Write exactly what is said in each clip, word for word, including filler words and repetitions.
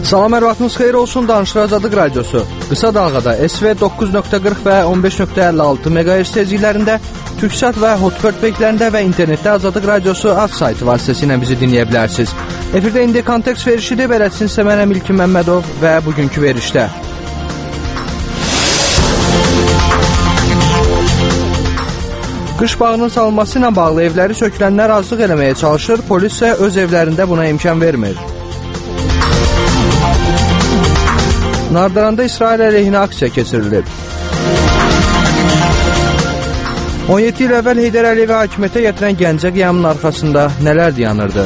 Salam, hər vaxtınız xeyir olsun. Danışıq Azadlıq Radiosu qısa dalğada S V doqquz nöqtə qırx və on beş nöqtə əlli altı meqahertz tezliklərində, Türksat və Hotbird beklərində və internetdə Azadlıq Radiosu az saytı vasitəsilə bizi dinləyə bilərsiniz. Efirdə indi kontekst verişidir. Bələdçinizsə mənəm İlkin Məmmədov və bugünkü verişdə. Qış bağının salınması ilə bağlı evləri sökülənlər azlıq eləməyə çalışır, polis isə öz evlərində buna imkan vermir. Nardaranda İsrail əleyhinə aksiya keçirilib. on yeddi il əvvəl Heydər Əliyevi hakimiyyətə gətirən Gəncə qiyamının arxasında nələr dayanırdı?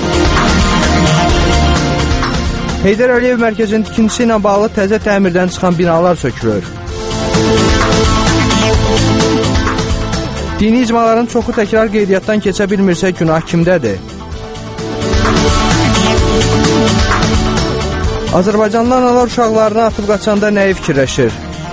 Heydər Əliyev mərkəzinin tikintisi ilə bağlı təzə təmirdən çıxan binalar sökülür. Dini icmaların çoxu təkrar qeydiyyatdan keçə bilmirsə günah kimdədir? Azərbaycanlı analar uşaqlarını atıb qaçanda nəyi fikirləşir?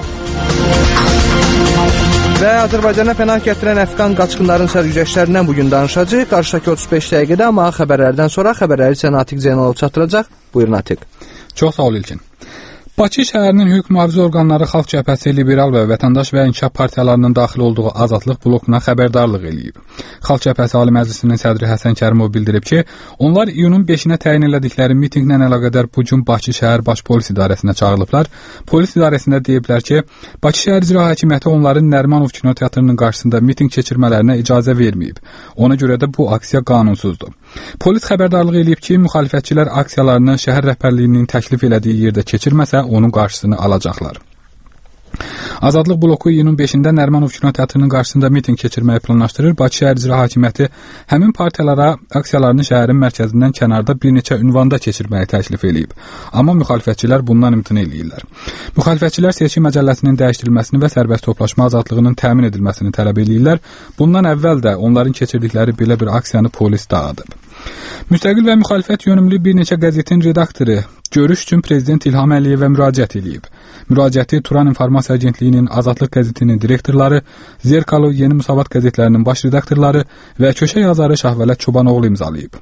Və Azərbaycana pənah gətirən Əfqan qaçqınların sərgüzəştlərindən bugün danışacaq. Qarşıdakı otuz beş dəqiqədə, amma xəbərlərdən sonra xəbərləri isə Natiq Zeynalov çatdıracaq. Buyur Natiq. Çox sağ ol İlkin. Bakı şəhərinin hüquq mühafizə orqanları Xalq Cəbhəsi, Liberal və Vətəndaş və İnkişaf partiyalarının daxil olduğu Azadlıq blokuna xəbərdarlıq eləyib. Xalq Cəbhəsi Ali Məclisinin sədri Həsən Kərimov bildirib ki, onlar iyunun beşinə təyin elədikləri mitinqlə əlaqədar bu gün Bakı şəhər baş polis idarəsinə çağırılıblar. Polis idarəsində deyiblər ki, Bakı şəhər icra hakimiyyəti onların Nərimanov kinoteatrının qarşısında mitinq keçirmələrinə icazə verməyib. Ona görə də bu aksiya qanunsuzdur. Polis xəbərdarlıq eləyib ki, müxalifətçilər aksiyalarını şəhər rəhbərliyinin təklif elədiyi yerdə keçirməsə, onun qarşısını alacaqlar. Azadlıq bloku iyunun beşində Nərimanov kinoteatrının qarşısında mitinq keçirməyi planlaşdırır. Bakı şəhər icra hakimiyyəti həmin partiyalara aksiyalarını şəhərin mərkəzindən kənarda bir neçə ünvanda keçirməyi təklif eləyib. Amma müxalifətçilər bundan imtina eləyirlər. Müxalifətçilər seçki məcəlləsinin dəyişdirilməsini və sərbəst toplaşma azadlığının təmin edilməsini tələb eləyirlər. Bundan əvvəl də onların keçirdikləri belə bir aksiyanı polis dağıdıb. Müstəqil və müxalifət yönümlü bir neçə qəzetin redaktoru görüş üçün Prezident İlham Əliyevə müraciət edib. Müraciəti Turan İnformasiya Agentliyinin Azadlıq qəzetinin direktorları, Zerkalo Yeni Musavat qəzetlərinin baş redaktorları və köşə yazarı Şahvələt Çobanoğlu imzalayıb.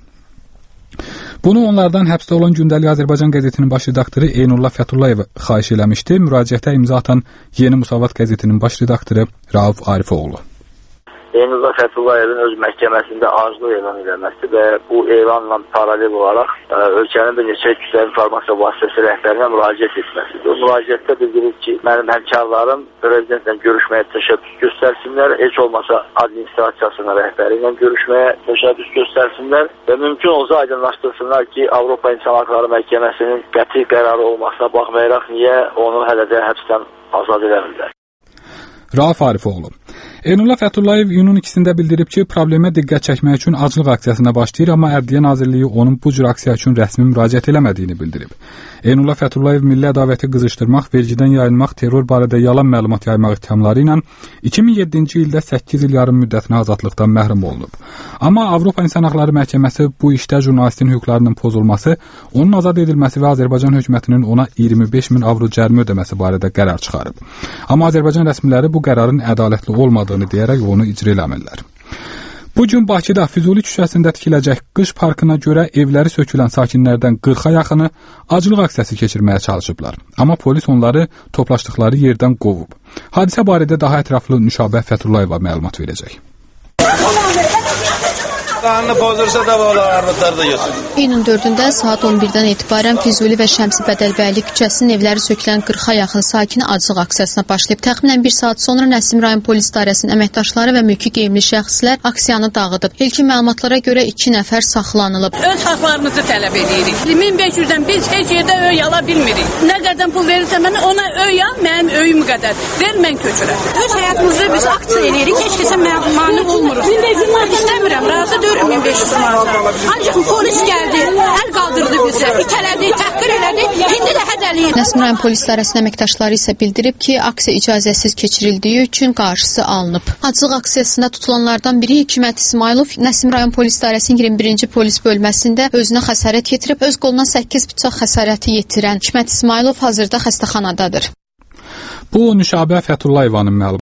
Bunu onlardan həbsdə olan Gündəlik Azərbaycan qəzetinin baş redaktoru Eynullah Fətullayev xahiş eləmişdi. Müraciətə imza atan Yeni Musavat qəzetinin baş redaktoru Rauf Arifoğlu. Eynullah Fətullayevin öz məhkəməsində aclıq elan edilməsi və bu elanla paralel olaraq ə, ölkənin bir neçə kütləvi informasiya vasitəsi rəhbərinə müraciət etməsidir. O müraciətdə bildirir ki, mənim həmkarlarım prezidentlə görüşməyə təşəbbüs göstərsinlər, heç olmasa administrasiyasının rəhbəri ilə görüşməyə təşəbbüs göstərsinlər və mümkün olsa aydınlaşdırsınlar ki, Avropa İnsan Haqları Məhkəməsinin qəti qərarı olmasına baxmayaraq niyə onu hələ də həbsdən azad edəmirlər. Rauf Arifoğlu. Eynullah Fətullayev iyunun ikisində bildirib ki, problemə diqqət çəkmək üçün aclıq aksiyasına başlayır, amma Ədliyyə Nazirliyi onun bu cür aksiya üçün rəsmi müraciət eləmədiyini bildirib. Eynullah Fətullayev milli ədavəti qızışdırmaq, vergidən yayınmaq, terror barədə yalan məlumat yaymaq ittihamları ilə iki min yeddinci ildə səkkiz il yarım müddətinə azadlıqdan məhrum olunub. Amma Avropa İnsan Haqları Məhkəməsi bu işdə jurnalistin hüquqlarının pozulması, onun azad edilməsi və Azərbaycan hökumətinin ona iyirmi beş min avro cərimə ödəməsi barədə qərar çıxarıb. Amma Azərbaycan rəsmiləri bu qərarın ədalətli olmadığını deyərək onu icra eləmirlər. Bu gün Bakıda Füzuli küçəsində tikiləcək qış parkına görə evləri sökülən sakinlərdən qırxa yaxını aclıq aksiyası keçirməyə çalışıblar. Amma polis onları toplaşdıqları yerdən qovub. Hadisə barədə daha ətraflı Nüşabə Fətullayeva məlumat verəcək. İyunun dördündə saat on birdən etibarən Füzuli və Şəmsi Bədəlbəyli küçəsinin evləri sökülən qırxa yaxın sakini aclıq aksiyasına başlayıb. Təxminən bir saat sonra Nəsim rayon polis idarəsinin əməkdaşları və mülki qeymli şəxslər aksiyanı dağıdıb. İlkin məlumatlara görə iki nəfər saxlanılıb. Öz haqlarımızı tələb edirik. min beş yüzdən biz heç yerdə öy ala bilmirik. Nə qədər pul verirsə mənə ona öy al, mənim öyüm qədər. Ver mən köçürəm. Öz həyatımızda biz aksiya edirik. Heç kəsə mane olmuruq. İstəmirəm, razı deyirəm min beş yüz manat. Ancaq polis gəldi, əl qaldırdı bizə, itələdi, təhqir elədi, indi də hədəliyir. Nəsim rayon polis idarəsinin əməkdaşları isə bildirib ki, aksiya icazəsiz keçirildiyi üçün qarşısı alınıb. Aclıq aksiyasında tutulanlardan biri Hikmət İsmailov Nəsim rayon polis idarəsinin iyirmi birinci polis bölməsində özünə xəsarət yetirib, öz qoluna səkkiz bıçaq xəsarəti yetirən Hikmət İsmailov hazırda xəstəxanadadır. Bu Nüşabə Fətullayevanın məlumatı.